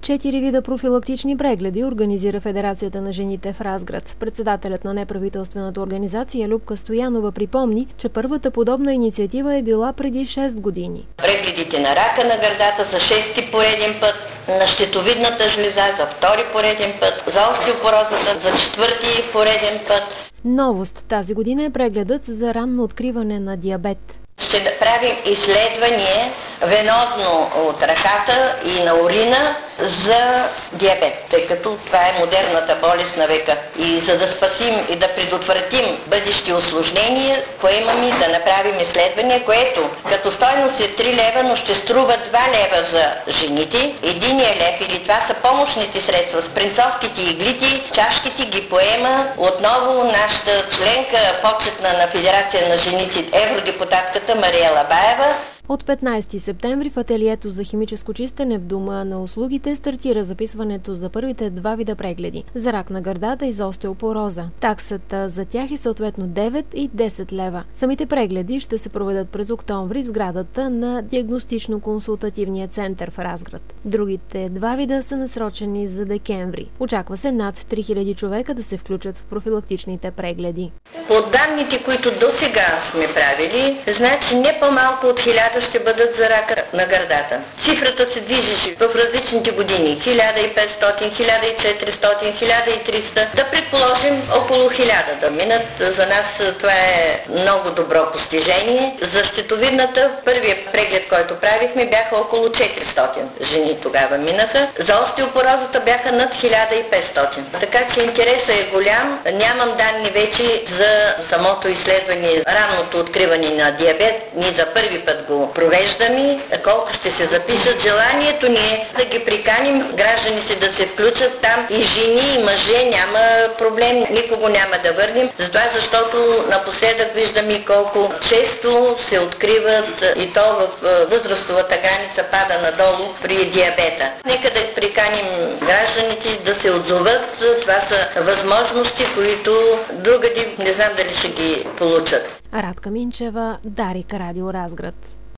4 вида профилактични прегледи организира Федерацията на жените в Разград. Председателят на неправителствената организация Любка Стоянова припомни, че първата подобна инициатива е била преди 6 години. Прегледите на рака на гърдата за 6-ти пореден път, на щитовидната жлеза за 2-ри пореден път, за остеопорозата за 4-ти пореден път. Новост тази година е прегледът за ранно откриване на диабет. Ще правим изследване венозно от ръката и на урина за диабет, тъй като това е модерната болест на века. И за да спасим и да предотвратим бъдещи усложнения, поемаме да направим изследване, което като стойност е 3 лева, но ще струва 2 лева за жените. Единия лев, или това са помощните средства, спринцовските иглити, чашките ги поема отново нашата членка, почетна на Федерация на жените, евродепутатката Мария Лабаева. От 15 септември в ателието за химическо чистене в Дома на услугите стартира записването за първите 2 вида прегледи – за рак на гърдата и за остеопороза. Таксата за тях е съответно 9 и 10 лева. Самите прегледи ще се проведат през октомври в сградата на диагностично-консултативния център в Разград. Другите 2 вида са насрочени за декември. Очаква се над 3000 човека да се включат в профилактичните прегледи. По данните, които до сега сме правили, значи не по-малко от 1000 ще бъдат за рака на гърдата. Цифрата се движеше в различните години. 1500, 1400, 1300. Да предположим около 1000 да минат. За нас това е много добро постижение. За щитовидната, първият преглед, който правихме, бяха около 400 жени тогава минаха. За остеопорозата бяха над 1500. Така че интересът е голям. Нямам данни вече за самото изследване, ранното откриване на диабет. Ние за първи път го провеждаме, колко ще се запишат. Желанието ни е да ги приканим гражданите да се включат там, и жени, и мъже, няма проблем, никого няма да върнем. Затова, защото напоследък виждаме колко често се откриват, и то в възрастовата граница пада надолу при диабета. Нека да приканим гражданите да се отзоват. Това са възможности, които другади не знам дали ще ги получат. Радка Минчева, Дарик, Радио Разград.